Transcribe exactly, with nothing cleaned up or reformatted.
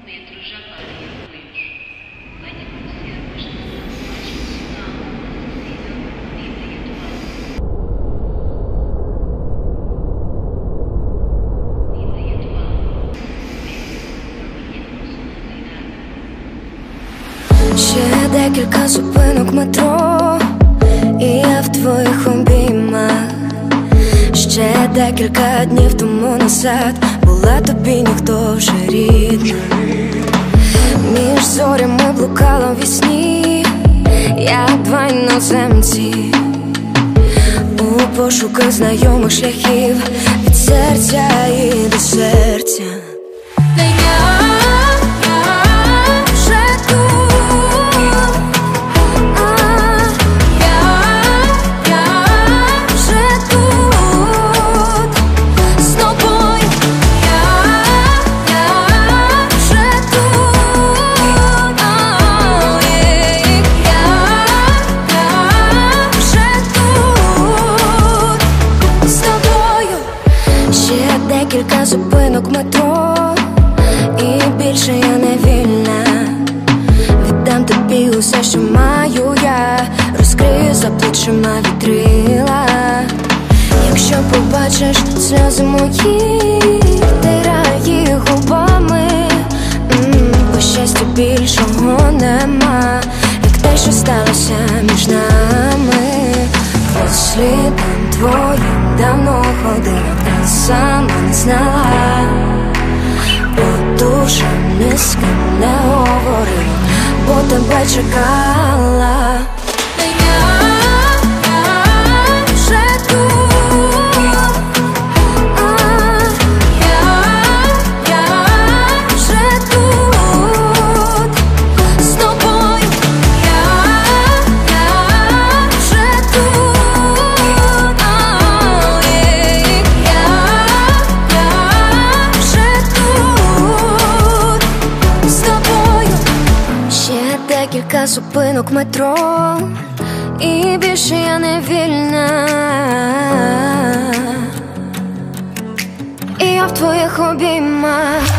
Metro Japari e Apoios. Venha conhecer a estação mais funcional, acessível, bonita e atual. Bonita e atual. Metro, Ще декілька зупинок метро, і я в твоїх обіймах. Ще декілька днів тому назад була тобі ніхто вже рідна. Між зорями блукала в вісні, як два іноземці, у пошуках знайомих шляхів від серця і до серця. Та я, я вже тут, а, я, я вже тут з тобою, я, я вже тут, а, є, я, я вже тут з тобою. Ще декілька зупинок метро, і більше я не вільна. Віддам тобі усе, що маю я, розкрию за плечима вітрила. Якщо побачиш сльози мої, втирай їх губами. М, Бо щастя більшого нема, як те, що сталося між нами. По слідам твоїм давно ходила, та сама не знала. По душам ні з ким не говорила, бо тебе чекала. Та я, я вже тут, а, я, я вже тут з тобою, я, я вже тут, а, є, я, я вже тут з тобою. Ще декілька зупинок метро, і більше я не вільна. І я в твоїх обіймах.